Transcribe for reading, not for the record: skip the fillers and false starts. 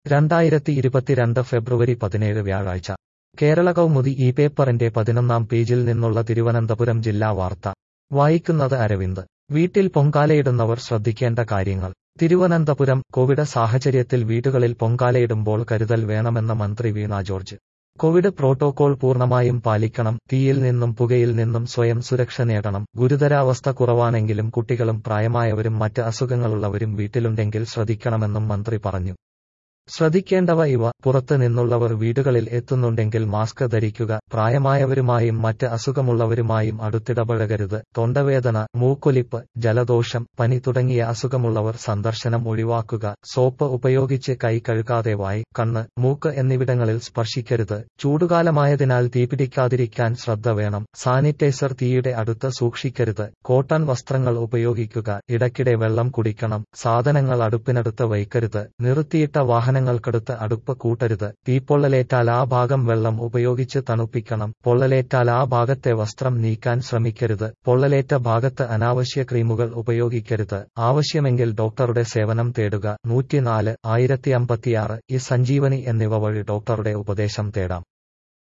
2022 ഫെബ്രുവരി 17 വ്യാഴാഴ്ച കേരള കൗമുദി ഈ പേപ്പറിന്റെ 11-ാം പേജിൽ നിന്നുള്ള തിരുവനന്തപുരം ജില്ലാ വാർത്ത വായിക്കുന്നത് അരവിന്ദ്. വീട്ടിൽ പൊങ്കാലയിടുന്നവർ ശ്രദ്ധിക്കേണ്ട കാര്യങ്ങൾ. തിരുവനന്തപുരം കോവിഡ് സാഹചര്യത്തിൽ വീടുകളിൽ പൊങ്കാലയിടുമ്പോൾ കരുതൽ വേണമെന്ന് മന്ത്രി വീണ ജോർജ്. കോവിഡ് പ്രോട്ടോകോൾ പൂർണ്ണമായും പാലിക്കണം. തീയിൽ നിന്നും പുകയിൽ നിന്നും സ്വയം സുരക്ഷ നേടണം. ഗുരുതരാവസ്ഥ കുറവാണെങ്കിലും കുട്ടികളും പ്രായമായവരും മറ്റ് അസുഖങ്ങളുള്ളവരും വീട്ടിലുണ്ടെങ്കിൽ ശ്രദ്ധിക്കണമെന്നും മന്ത്രി പറഞ്ഞു. ശ്രദ്ധിക്കേണ്ടവ ഇവ: പുറത്ത് നിന്നുള്ളവർ വീടുകളിൽ എത്തുന്നുണ്ടെങ്കിൽ മാസ്ക് ധരിക്കുക. പ്രായമായവരുമായും മറ്റ് അസുഖമുള്ളവരുമായും അടുത്തിടപഴകരുത്. തൊണ്ടവേദന, മൂക്കൊലിപ്പ്, ജലദോഷം, പനി തുടങ്ങിയ അസുഖമുള്ളവർ സന്ദർശനം ഒഴിവാക്കുക. സോപ്പ് ഉപയോഗിച്ച് കൈ കഴുകാതെ വായ്, കണ്ണ്, മൂക്ക് എന്നിവിടങ്ങളിൽ സ്പർശിക്കരുത്. ചൂടുകാലമായതിനാൽ തീപിടിക്കാതിരിക്കാൻ ശ്രദ്ധ വേണം. സാനിറ്റൈസർ തീയുടെ അടുത്ത് സൂക്ഷിക്കരുത്. കോട്ടൺ വസ്ത്രങ്ങൾ ഉപയോഗിക്കുക. ഇടയ്ക്കിടെ വെള്ളം കുടിക്കണം. സാധനങ്ങൾ അടുപ്പിനടുത്ത് വയ്ക്കരുത്. നിർത്തിയിട്ട വാഹനങ്ങൾക്കടുത്ത് അടുപ്പ് കൂട്ടരുത്. തീപ്പൊള്ളലേറ്റാൽ ആ ഭാഗം വെള്ളം ഉപയോഗിച്ച് തണുപ്പിക്കണം. പൊള്ളലേറ്റാൽ ആ ഭാഗത്തെ വസ്ത്രം നീക്കാൻ ശ്രമിക്കരുത്. പൊള്ളലേറ്റ ഭാഗത്ത് അനാവശ്യ ക്രീമുകൾ ഉപയോഗിക്കരുത്. ആവശ്യമെങ്കിൽ ഡോക്ടറുടെ സേവനം തേടുക. 104 1056 ഈ സഞ്ജീവനി എന്നിവ വഴി ഡോക്ടറുടെ ഉപദേശം തേടാം.